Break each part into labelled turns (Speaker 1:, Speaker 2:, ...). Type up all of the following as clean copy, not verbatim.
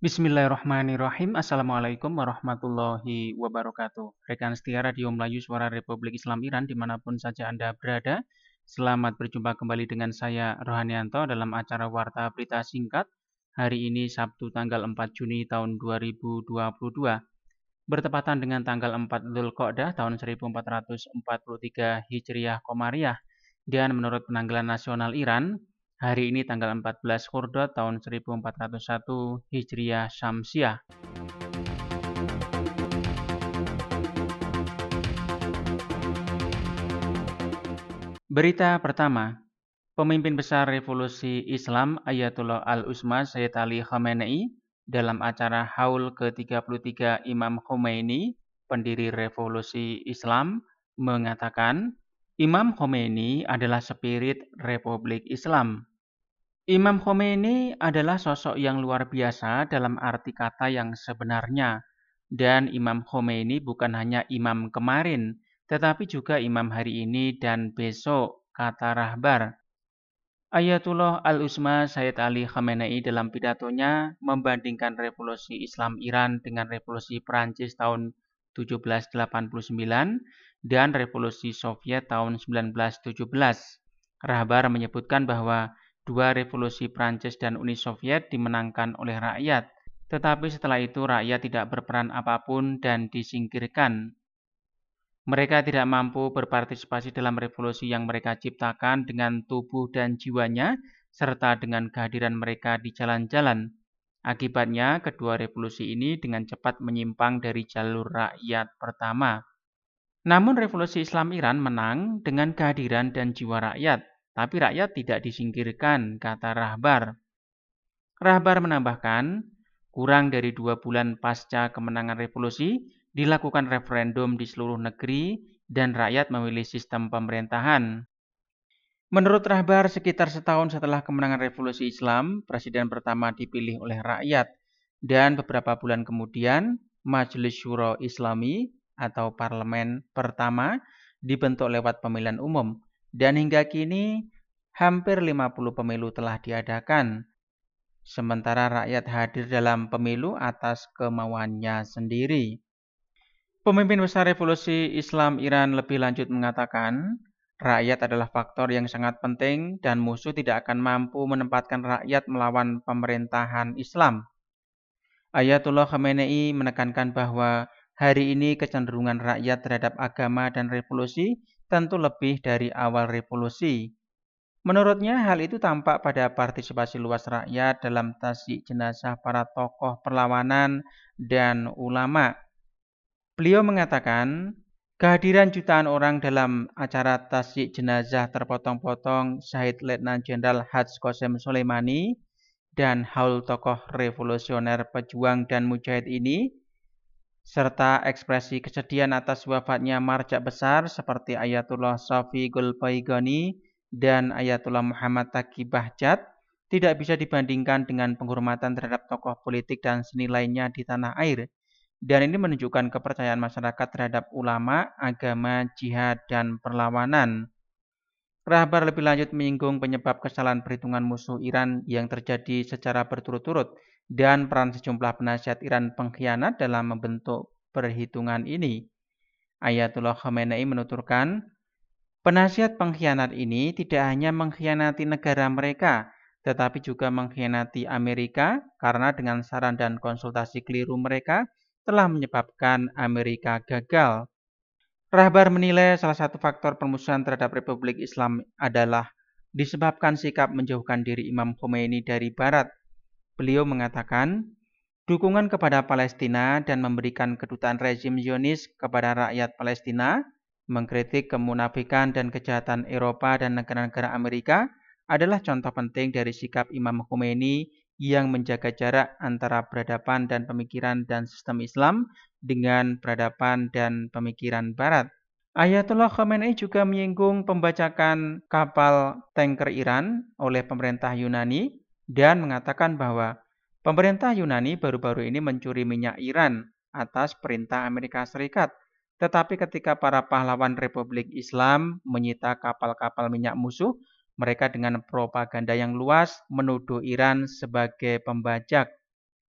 Speaker 1: Bismillahirrahmanirrahim. Assalamualaikum warahmatullahi wabarakatuh. Rekan setia Radio Melayu Suara Republik Islam Iran dimanapun saja Anda berada. Selamat berjumpa kembali dengan saya Rohanianto dalam acara Warta Berita Singkat. Hari ini Sabtu tanggal 4 Juni tahun 2022. Bertepatan dengan tanggal 4 Dzulqa'dah tahun 1443 Hijriah Komariah. Dan menurut penanggalan nasional Iran, hari ini tanggal 14 Khordad tahun 1401 Hijriah Syamsiah. Berita pertama, pemimpin besar revolusi Islam Ayatullah Al-Uzma Sayyid Ali Khamenei dalam acara Haul ke-33 Imam Khomeini, pendiri revolusi Islam, mengatakan Imam Khomeini adalah spirit Republik Islam. Imam Khomeini adalah sosok yang luar biasa dalam arti kata yang sebenarnya. Dan Imam Khomeini bukan hanya imam kemarin, tetapi juga imam hari ini dan besok, kata Rahbar. Ayatullah Al-Uzma Sayyid Ali Khamenei dalam pidatonya membandingkan revolusi Islam Iran dengan revolusi Prancis tahun 1789 dan revolusi Soviet tahun 1917. Rahbar menyebutkan bahwa dua revolusi Prancis dan Uni Soviet dimenangkan oleh rakyat, tetapi setelah itu rakyat tidak berperan apapun dan disingkirkan. Mereka tidak mampu berpartisipasi dalam revolusi yang mereka ciptakan dengan tubuh dan jiwanya, serta dengan kehadiran mereka di jalan-jalan. Akibatnya, kedua revolusi ini dengan cepat menyimpang dari jalur rakyat pertama. Namun revolusi Islam Iran menang dengan kehadiran dan jiwa rakyat, tapi rakyat tidak disingkirkan, kata Rahbar. Rahbar menambahkan, kurang dari 2 bulan pasca kemenangan revolusi, dilakukan referendum di seluruh negeri dan rakyat memilih sistem pemerintahan. Menurut Rahbar, sekitar setahun setelah kemenangan revolusi Islam, presiden pertama dipilih oleh rakyat dan beberapa bulan kemudian Majelis Syuro Islami atau parlemen pertama dibentuk lewat pemilihan umum dan hingga kini hampir 50 pemilu telah diadakan. Sementara rakyat hadir dalam pemilu atas kemauannya sendiri. Pemimpin besar revolusi Islam Iran lebih lanjut mengatakan, rakyat adalah faktor yang sangat penting dan musuh tidak akan mampu menempatkan rakyat melawan pemerintahan Islam. Ayatullah Khamenei menekankan bahwa hari ini kecenderungan rakyat terhadap agama dan revolusi tentu lebih dari awal revolusi. Menurutnya hal itu tampak pada partisipasi luas rakyat dalam tasyik jenazah para tokoh perlawanan dan ulama. Beliau mengatakan, kehadiran jutaan orang dalam acara tasyik jenazah terpotong-potong Syahid Letnan Jenderal Haj Qasem Soleimani dan haul tokoh revolusioner pejuang dan mujahid ini, serta ekspresi kesedihan atas wafatnya marjak besar seperti Ayatullah Shafi Gulbaigani dan Ayatullah Muhammad Taqi Bahjat, tidak bisa dibandingkan dengan penghormatan terhadap tokoh politik dan seni lainnya di tanah air. Dan ini menunjukkan kepercayaan masyarakat terhadap ulama, agama, jihad, dan perlawanan. Rahbar lebih lanjut menyinggung penyebab kesalahan perhitungan musuh Iran yang terjadi secara berturut-turut dan peran sejumlah penasihat Iran pengkhianat dalam membentuk perhitungan ini. Ayatullah Khamenei menuturkan, penasihat pengkhianat ini tidak hanya mengkhianati negara mereka, tetapi juga mengkhianati Amerika karena dengan saran dan konsultasi keliru mereka, telah menyebabkan Amerika gagal. Rahbar menilai salah satu faktor permusuhan terhadap Republik Islam adalah disebabkan sikap menjauhkan diri Imam Khomeini dari Barat. Beliau mengatakan, dukungan kepada Palestina dan memberikan kedutaan rezim Zionis kepada rakyat Palestina, mengkritik kemunafikan dan kejahatan Eropa dan negara-negara Amerika adalah contoh penting dari sikap Imam Khomeini yang menjaga jarak antara peradaban dan pemikiran dan sistem Islam dengan peradaban dan pemikiran Barat. Ayatullah Khamenei juga menyinggung pembajakan kapal tanker Iran oleh pemerintah Yunani dan mengatakan bahwa pemerintah Yunani baru-baru ini mencuri minyak Iran atas perintah Amerika Serikat. Tetapi ketika para pahlawan Republik Islam menyita kapal-kapal minyak musuh, mereka dengan propaganda yang luas menuduh Iran sebagai pembajak.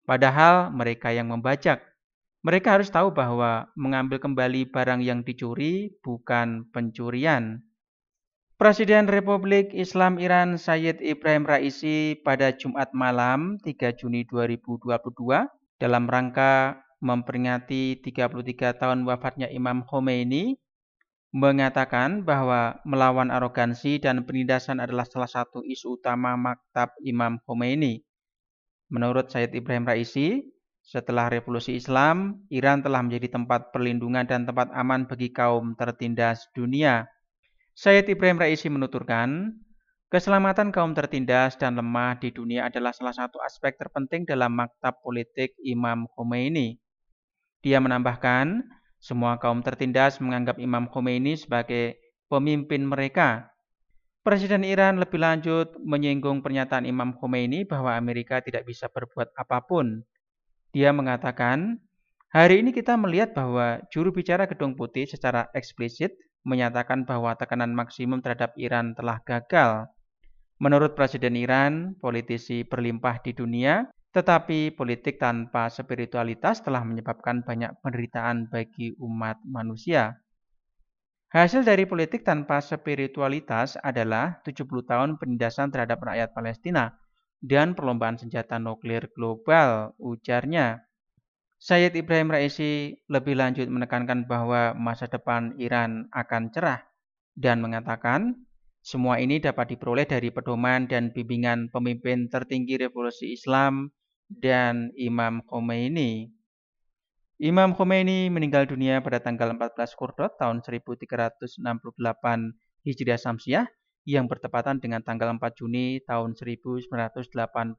Speaker 1: Padahal mereka yang membajak. Mereka harus tahu bahwa mengambil kembali barang yang dicuri bukan pencurian. Presiden Republik Islam Iran Sayyid Ibrahim Raisi pada Jumat malam 3 Juni 2022 dalam rangka memperingati 33 tahun wafatnya Imam Khomeini mengatakan bahwa melawan arogansi dan penindasan adalah salah satu isu utama Maktab Imam Khomeini. Menurut Sayyid Ibrahim Raisi, setelah revolusi Islam, Iran telah menjadi tempat perlindungan dan tempat aman bagi kaum tertindas dunia. Sayyid Ibrahim Raisi menuturkan, keselamatan kaum tertindas dan lemah di dunia adalah salah satu aspek terpenting dalam maktab politik Imam Khomeini. Dia menambahkan, semua kaum tertindas menganggap Imam Khomeini sebagai pemimpin mereka. Presiden Iran lebih lanjut menyinggung pernyataan Imam Khomeini bahwa Amerika tidak bisa berbuat apapun. Dia mengatakan, hari ini kita melihat bahwa juru bicara Gedung Putih secara eksplisit menyatakan bahwa tekanan maksimum terhadap Iran telah gagal. Menurut Presiden Iran, politisi berlimpah di dunia, tetapi politik tanpa spiritualitas telah menyebabkan banyak penderitaan bagi umat manusia. Hasil dari politik tanpa spiritualitas adalah 70 tahun penindasan terhadap rakyat Palestina dan perlombaan senjata nuklir global, ujarnya. Sayyid Ibrahim Raisi lebih lanjut menekankan bahwa masa depan Iran akan cerah dan mengatakan semua ini dapat diperoleh dari pedoman dan bimbingan pemimpin tertinggi revolusi Islam dan Imam Khomeini. Imam Khomeini meninggal dunia pada tanggal 14 Qurdot tahun 1368 Hijriah Syamsiah yang bertepatan dengan tanggal 4 Juni tahun 1989.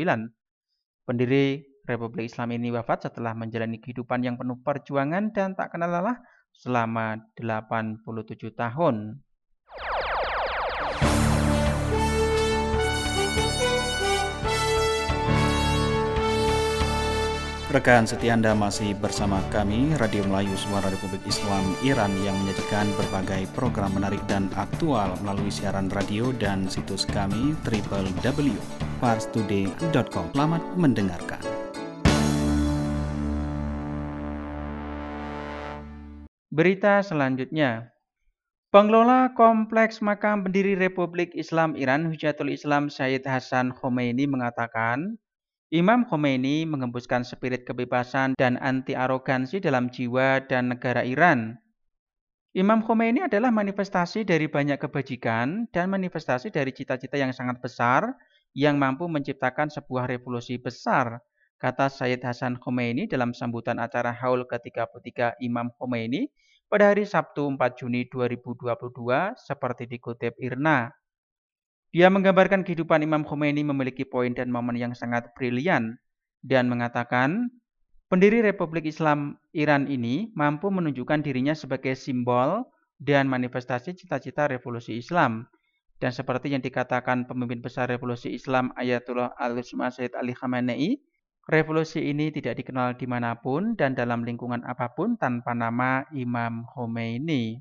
Speaker 1: Pendiri Republik Islam ini wafat setelah menjalani kehidupan yang penuh perjuangan dan tak kenal lelah selama 87 tahun.
Speaker 2: Rekan setia Anda masih bersama kami, Radio Melayu Suara Republik Islam Iran yang menyajikan berbagai program menarik dan aktual melalui siaran radio dan situs kami www.parstoday.com. Selamat mendengarkan.
Speaker 1: Berita selanjutnya. Pengelola Kompleks Makam Pendiri Republik Islam Iran Hujjatul Islam Sayyid Hasan Khomeini mengatakan, Imam Khomeini mengembuskan spirit kebebasan dan anti-arogansi dalam jiwa dan negara Iran. Imam Khomeini adalah manifestasi dari banyak kebajikan dan manifestasi dari cita-cita yang sangat besar yang mampu menciptakan sebuah revolusi besar, kata Sayyid Hasan Khomeini dalam sambutan acara Haul ke-33 Imam Khomeini pada hari Sabtu 4 Juni 2022 seperti dikutip IRNA. Dia menggambarkan kehidupan Imam Khomeini memiliki poin dan momen yang sangat brilian dan mengatakan, pendiri Republik Islam Iran ini mampu menunjukkan dirinya sebagai simbol dan manifestasi cita-cita revolusi Islam. Dan seperti yang dikatakan pemimpin besar revolusi Islam Ayatullah Al-Usma Sayyid Ali Khamenei, revolusi ini tidak dikenal dimanapun dan dalam lingkungan apapun tanpa nama Imam Khomeini.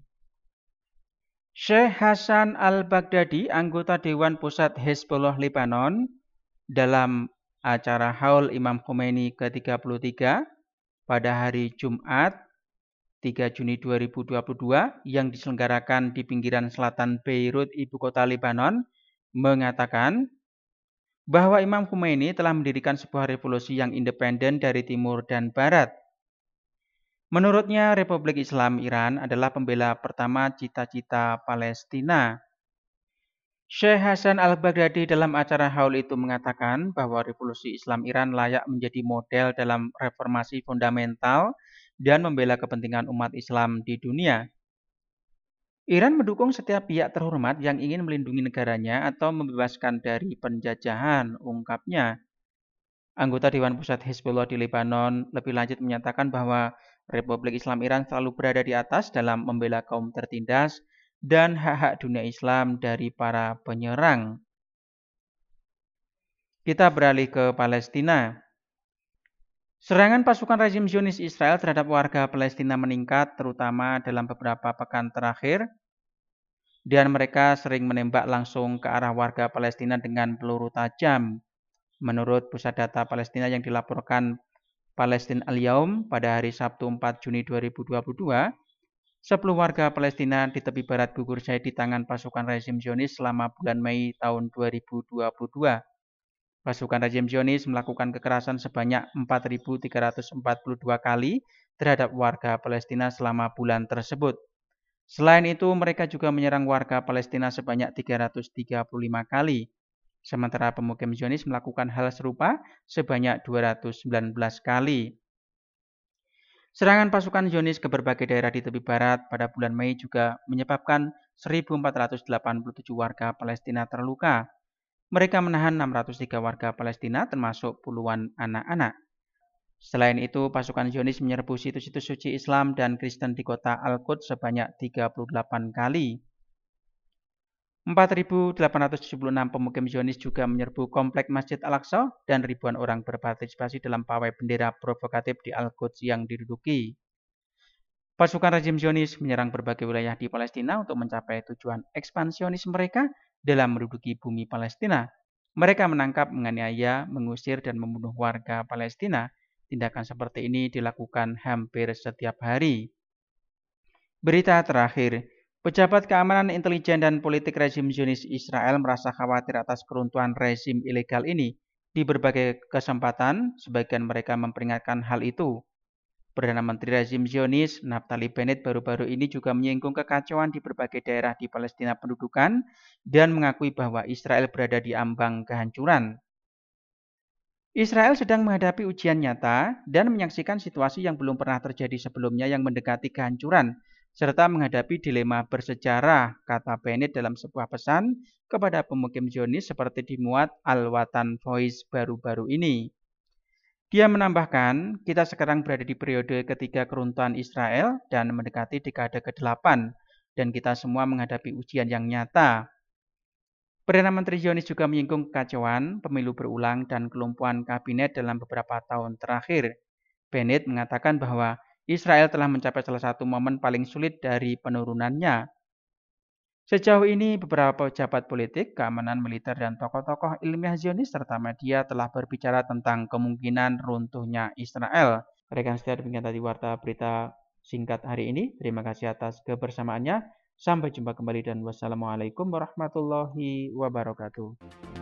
Speaker 1: Syekh Hasan Al-Baghdadi, anggota Dewan Pusat Hizbullah Lebanon, dalam acara Haul Imam Khomeini ke-33 pada hari Jumat 3 Juni 2022 yang diselenggarakan di pinggiran selatan Beirut, ibu kota Lebanon, mengatakan bahwa Imam Khomeini telah mendirikan sebuah revolusi yang independen dari timur dan barat. Menurutnya, Republik Islam Iran adalah pembela pertama cita-cita Palestina. Syekh Hasan Al-Baghdadi dalam acara Haul itu mengatakan bahwa revolusi Islam Iran layak menjadi model dalam reformasi fundamental dan membela kepentingan umat Islam di dunia. Iran mendukung setiap pihak terhormat yang ingin melindungi negaranya atau membebaskan dari penjajahan, ungkapnya. Anggota Dewan Pusat Hizbullah di Lebanon lebih lanjut menyatakan bahwa Republik Islam Iran selalu berada di atas dalam membela kaum tertindas dan hak-hak dunia Islam dari para penyerang. Kita beralih ke Palestina. Serangan pasukan rezim Zionis Israel terhadap warga Palestina meningkat terutama dalam beberapa pekan terakhir dan mereka sering menembak langsung ke arah warga Palestina dengan peluru tajam. Menurut pusat data Palestina yang dilaporkan Palestine Al-Yaum pada hari Sabtu 4 Juni 2022, 10 warga Palestina di tepi barat gugur syahid di tangan pasukan rezim Zionis selama bulan Mei tahun 2022. Pasukan rezim Zionis melakukan kekerasan sebanyak 4.342 kali terhadap warga Palestina selama bulan tersebut. Selain itu, mereka juga menyerang warga Palestina sebanyak 335 kali. Sementara pemukim Zionis melakukan hal serupa sebanyak 219 kali. Serangan pasukan Zionis ke berbagai daerah di tepi barat pada bulan Mei juga menyebabkan 1.487 warga Palestina terluka. Mereka menahan 603 warga Palestina termasuk puluhan anak-anak. Selain itu, pasukan Zionis menyerbu situs-situs suci Islam dan Kristen di kota Al-Quds sebanyak 38 kali. 4.876 pemukim Zionis juga menyerbu komplek Masjid Al-Aqsa dan ribuan orang berpartisipasi dalam pawai bendera provokatif di Al-Quds yang diduduki. Pasukan rezim Zionis menyerang berbagai wilayah di Palestina untuk mencapai tujuan ekspansionis mereka dalam menduduki bumi Palestina. Mereka menangkap, menganiaya, mengusir, dan membunuh warga Palestina. Tindakan seperti ini dilakukan hampir setiap hari. Berita terakhir, pejabat keamanan intelijen dan politik rezim Zionis Israel merasa khawatir atas keruntuhan rezim ilegal ini. Di berbagai kesempatan, sebagian mereka memperingatkan hal itu. Perdana Menteri rezim Zionis, Naftali Bennett, baru-baru ini juga menyinggung kekacauan di berbagai daerah di Palestina pendudukan dan mengakui bahwa Israel berada di ambang kehancuran. Israel sedang menghadapi ujian nyata dan menyaksikan situasi yang belum pernah terjadi sebelumnya yang mendekati kehancuran, serta menghadapi dilema bersejarah, kata Bennett dalam sebuah pesan kepada pemukim Zionis seperti dimuat Al-Watan Voice baru-baru ini. Dia menambahkan, kita sekarang berada di periode ketiga keruntuhan Israel dan mendekati dekade ke-8, dan kita semua menghadapi ujian yang nyata. Perdana Menteri Zionis juga menyinggung kekacauan, pemilu berulang, dan kelumpuhan kabinet dalam beberapa tahun terakhir. Bennett mengatakan bahwa Israel telah mencapai salah satu momen paling sulit dari penurunannya. Sejauh ini, beberapa pejabat politik, keamanan militer, dan tokoh-tokoh ilmiah Zionis serta media telah berbicara tentang kemungkinan runtuhnya Israel. Rekan setia, demikian tadi warta berita singkat hari ini. Terima kasih atas kebersamaannya. Sampai jumpa kembali dan wassalamualaikum warahmatullahi wabarakatuh.